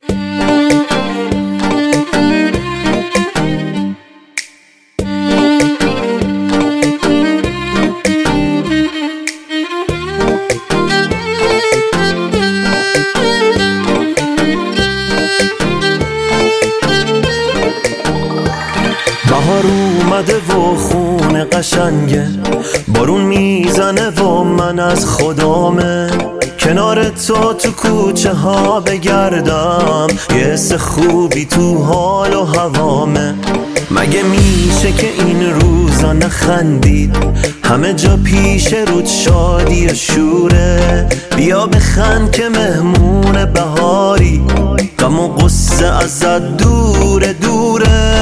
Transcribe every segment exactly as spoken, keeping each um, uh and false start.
بهار اومده و خونه قشنگه، بارون میزنه و من از خدامه کنار تو تو کوچه ها بگردم، یه حس خوبی تو حال و هوامه. مگه میشه که این روزا نخندید؟ همه جا پیش رود شادی و شوره، بیا بخند که مهمون بهاری، غم و غصه ازت دوره دوره.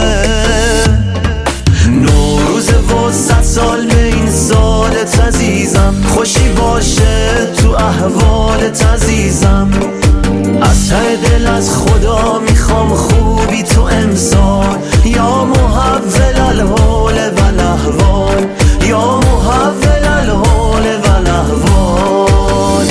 نوروزه و صد سال به این سالت عزیزم، خوشی باشه تو احوالت عزیزم. از ته دل از خدا میخوام خوبی تو امسال، یا محول الحال و الاحوال، یا محول الحال و الاحوال.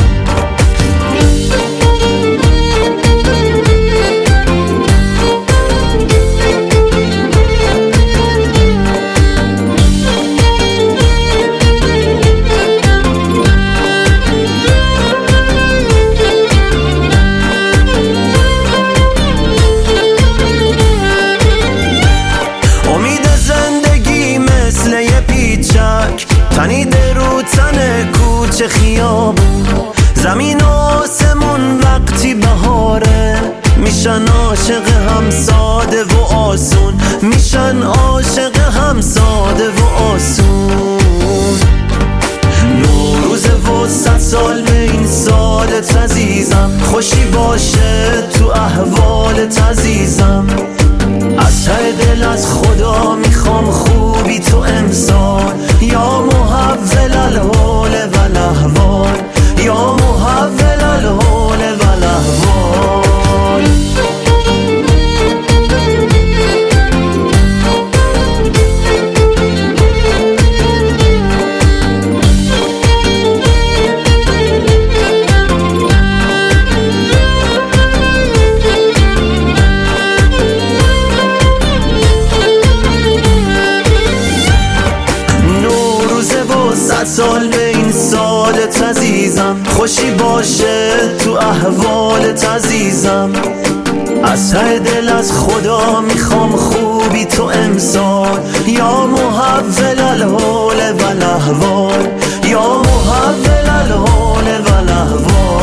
تنیده رو تن کوچه خیابون، زمین و آسمون وقتی بهاره، میشن عاشق هم ساده و آسون، میشن عاشق هم ساده و آسون. نوروزه و صد سال به این سالت عزیزم، خوشی باشه تو احوالت عزیزم. از ته دل از خدا میخوام خوبی تو امسال، یا محول الحال و الاحوال، یا محول الحال و الاحوال. صد سال به این سالت عزیزم، خوشی باشه تو احوالت عزیزم. از ته دل از خدا میخوام خوبی تو امسال، یا محول الحال و الاحوال، یا محول الحال و الاحوال.